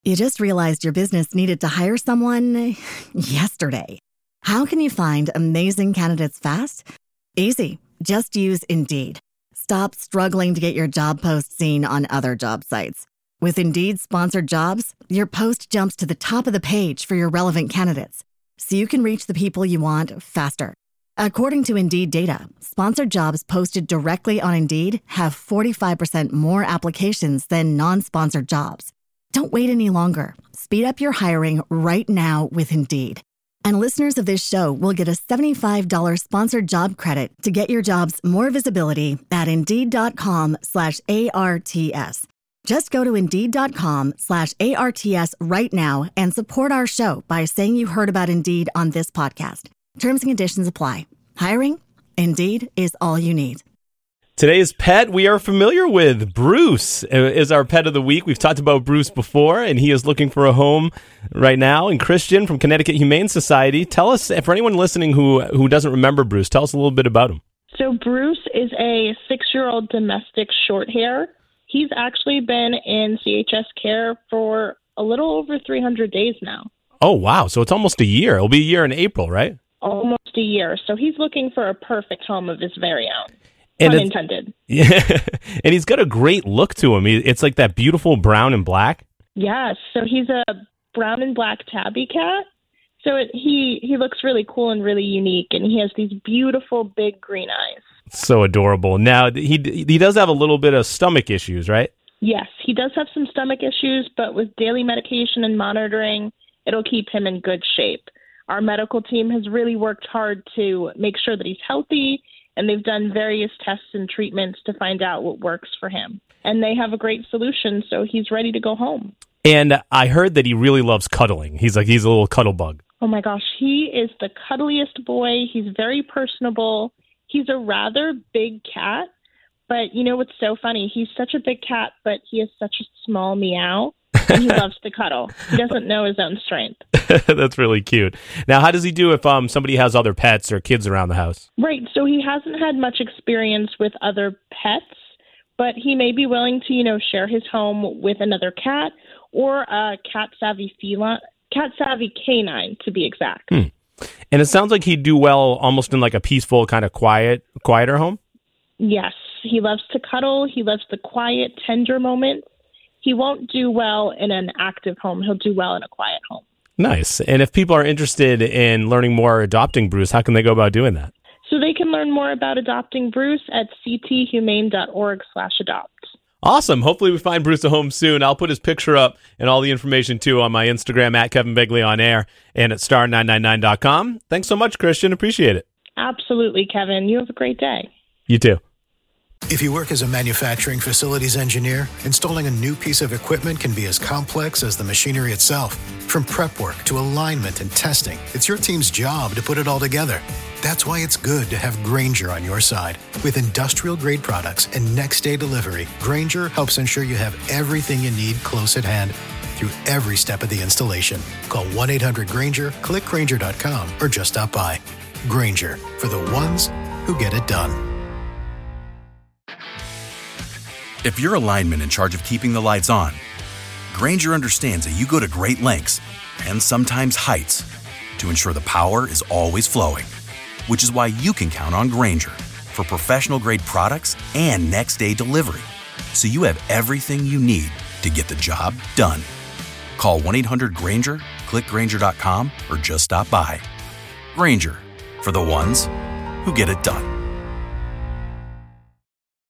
You just realized your business needed to hire someone yesterday. How can you find amazing candidates fast? Easy. Just use Indeed. Stop struggling to get your job post seen on other job sites. With Indeed sponsored jobs, your post jumps to the top of the page for your relevant candidates, so you can reach the people you want faster. According to Indeed data, sponsored jobs posted directly on Indeed have 45% more applications than non-sponsored jobs. Don't wait any longer. Speed up your hiring right now with Indeed. And listeners of this show will get a $75 sponsored job credit to get your jobs more visibility at Indeed.com/ARTS. Just go to Indeed.com/ARTS right now and support our show by saying you heard about Indeed on this podcast. Terms and conditions apply. Hiring? Indeed is all you need. Today's pet we are familiar with. Bruce is our pet of the week. We've talked about Bruce before, and he is looking for a home right now. And Christian from Connecticut Humane Society, tell us, for anyone listening who doesn't remember Bruce, tell us a little bit about him. So Bruce is a 6-year-old domestic short hair. He's actually been in CHS care for a little over 300 days now. Oh, wow. So it's almost a year. It'll be a year in April, right? Almost a year. So he's looking for a perfect home of his very own. Pun intended. Yeah, and he's got a great look to him. It's like that beautiful brown and black. Yes, so he's a brown and black tabby cat. So he looks really cool and really unique, and he has these beautiful big green eyes. So adorable. Now, he does have a little bit of stomach issues, right? Yes, he does have some stomach issues, but with daily medication and monitoring, it'll keep him in good shape. Our medical team has really worked hard to make sure that he's healthy, and they've done various tests and treatments to find out what works for him. And they have a great solution, so he's ready to go home. And I heard that he really loves cuddling. He's a little cuddle bug. Oh my gosh, he is the cuddliest boy. He's very personable. He's a rather big cat, but you know what's so funny? He's such a big cat, but he has such a small meow. And he loves to cuddle. He doesn't know his own strength. That's really cute. Now, how does he do if somebody has other pets or kids around the house? Right. So he hasn't had much experience with other pets, but he may be willing to, share his home with another cat or a cat-savvy canine, to be exact. And it sounds like he'd do well almost in like a peaceful, kind of quieter home? Yes. He loves to cuddle. He loves the quiet, tender moments. He won't do well in an active home. He'll do well in a quiet home. Nice. And if people are interested in learning more or adopting Bruce, how can they go about doing that? So they can learn more about adopting Bruce at cthumane.org/adopt. Awesome. Hopefully we find Bruce a home soon. I'll put his picture up and all the information, too, on my Instagram at Kevin Begley on air and at star999.com. Thanks so much, Christian. Appreciate it. Absolutely, Kevin. You have a great day. You too. If you work as a manufacturing facilities engineer, installing a new piece of equipment can be as complex as the machinery itself. From prep work to alignment and testing, it's your team's job to put it all together. That's why it's good to have Grainger on your side. With industrial-grade products and next-day delivery, Grainger helps ensure you have everything you need close at hand through every step of the installation. Call 1-800-GRAINGER, click Grainger.com, or just stop by. Grainger, for the ones who get it done. If you're a lineman in charge of keeping the lights on, Grainger understands that you go to great lengths and sometimes heights to ensure the power is always flowing, which is why you can count on Grainger for professional-grade products and next-day delivery, so you have everything you need to get the job done. Call 1-800-GRAINGER, click Grainger.com, or just stop by. Grainger, for the ones who get it done.